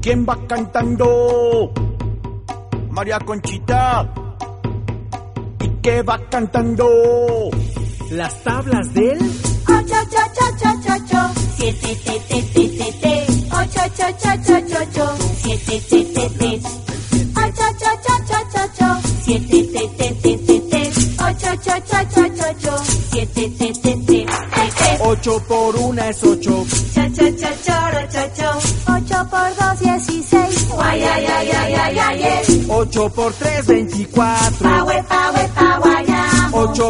¿Quién va cantando? María Conchita. ¿Y qué va cantando? Las tablas del 8, 8, 8, 8, 8, 7, te, te, te, te, te. 8, 8, 8, 8, 8, 7, te, te, te. 8, 8, 8, 8, 8, 7, te, te, te, te, te. 8, 8, 8, 8, 8, 7, te, te, te, te. 8 por 1 es 8. Cha, cha, cha, choro, cho, cho. 8 por 2, 16. Guay, ay, ay, ay, ay, ay, ay. 8 por 3, 24. Pa, we, pa, we, pa, guayamo. 8